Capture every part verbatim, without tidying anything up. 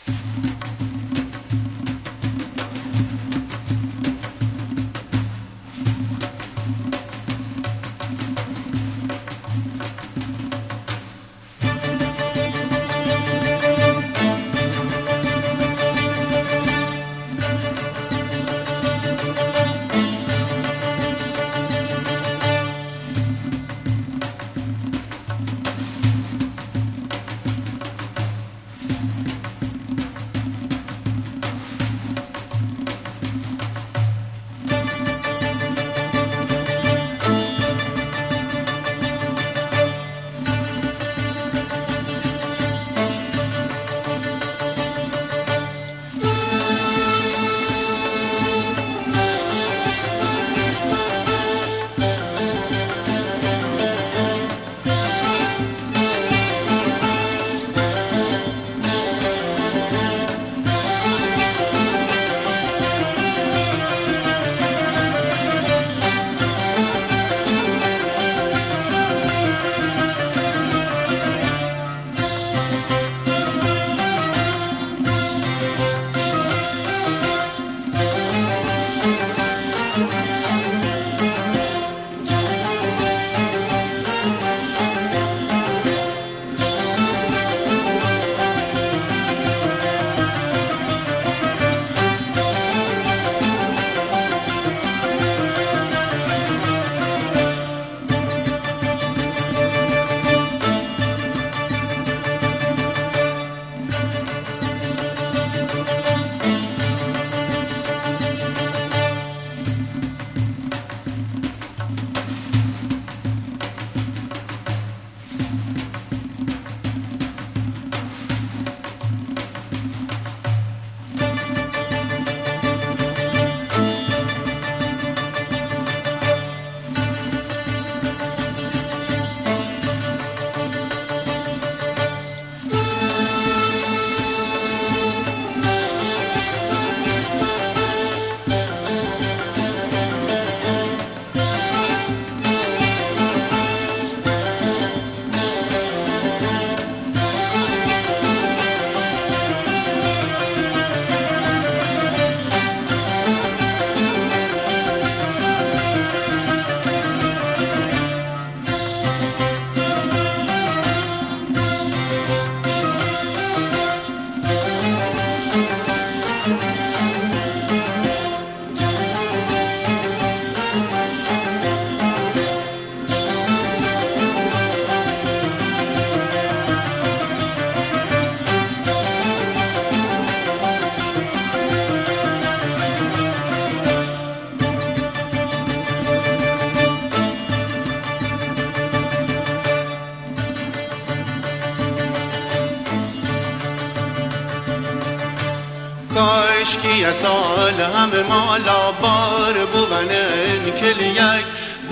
کاشکی سال همه مالا بار بوانن کل یک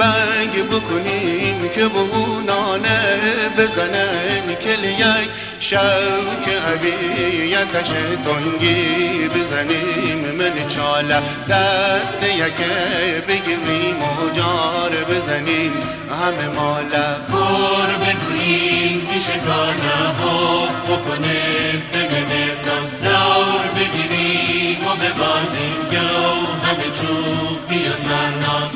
بنگ بکنیم که بهونانه بزنن کل یک شوک عبیتش تنگی بزنیم من چاله دست یکه بگیریم و جار بزنیم همه ماله کور بگوییم دیشکانه ها بکنیم بمینه ساز دور بگیریم و ببازیم گو همه چوب بیا سرناز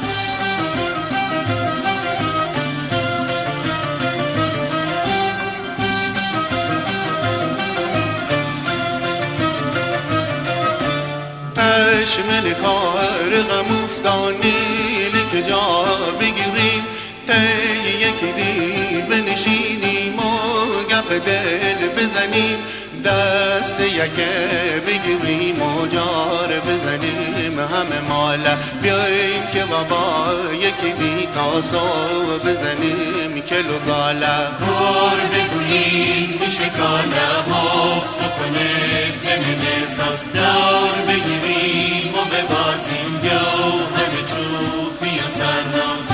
من کار غم افتانی که جا بگیریم تی یکی دی بنشینیم و گپ دل بزنیم دست یکه بگیریم و جار بزنیم همه ماله بیاییم که بابا یکی دی تاسو بزنیم کلو گاله کور بگوییم بیشکانه ها بکنیم بمینه صف دور بگیریم و ببازیم گو همه چوب بیا سرناز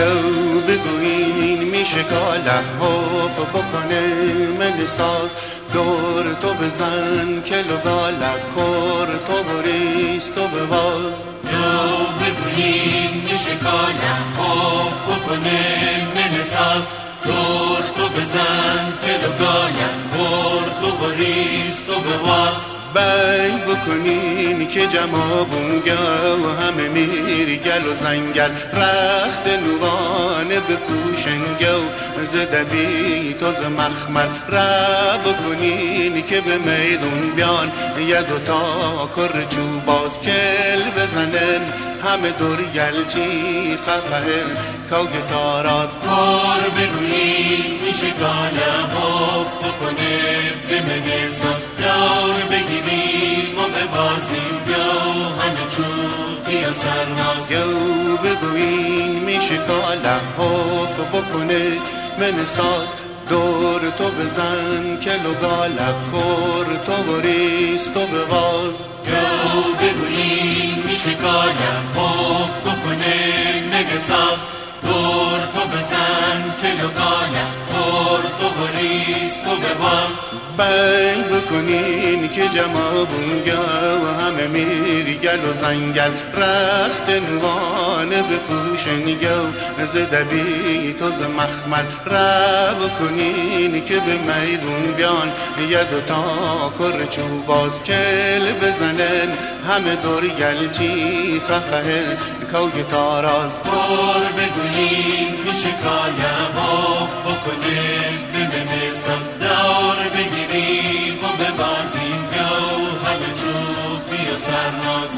گو بگوین میشه که لحاف بکنه من ساز دور تو بزن کلو گالکور تو بریز تو بواز دو بگوییم میشه کالم خوب بکنیم ننساز دور تو بزن کلو گالم بور تو بریز تو بواز بی بکنین که جمع بونگه و همه میر گل و زنگل رخت نوانه بپوشنگه و زده بی توز مخمل را بکنین که به میدون بیان یه دوتا کر چوباز کل بزنن همه دور گلچی قفه کوگ تاراز کار بگوییم میشه کالم خوب بکنه بمنه صف دور بگیریم و ببازیم گو همه چوبی و سرناز گو بگوین میشه کاله حف بکنه من ساز دور تو بزن کلو گاله کر تو بریز تو بواز گو بگوییم میشه کالم خوب بکنه مگه ساز دور تو بزن کلو گالم کر تو بریز تو بواز بی بکنین که جمع بونگه و همه میر گل و زنگل رخت نوانه بپوشنگه و زده بی توز مخمل را بکنین که به میدون بیان یه دوتا کر چوباز کل بزنن همه دور گلچی خفه کوگ تاراز کار بگوییم میشه کالم خوب بکنه بمنه صف دور بگیریم و ببازیم گو همه چوبی و سرناز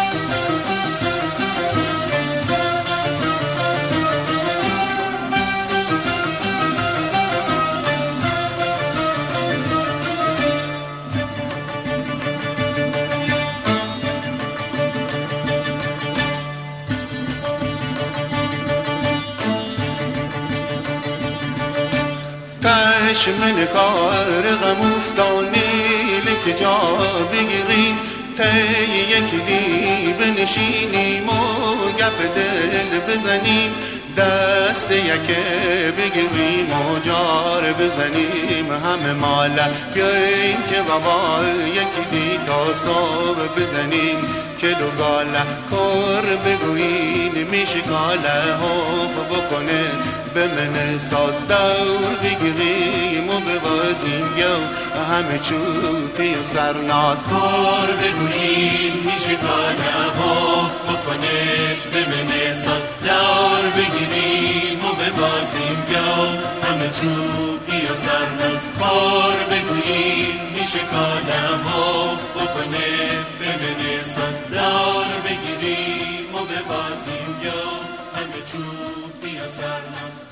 من کار غم افتانی که جا بگیریم تی یک دی بنشینیم و گپ دل بزنیم دست یکه بگیریم و جار بزنیم همه ماله بیاییم که بابا یکی دی تا صبح بزنیم کلو گاله کر بگوین میشه گاله حف بکنه به من ساز دور بگیریم و بوازیم گو همه چوبی و سرناز کار بگوییم میشه گاله حف بکنه به من ساز دور بگیریم و ببازیم گو همه چوبی و سرناز کار بگوییم میشه گاله حف بکنه به من ساز دور بگیریم و ببازیم گو همه چوبی و سرناز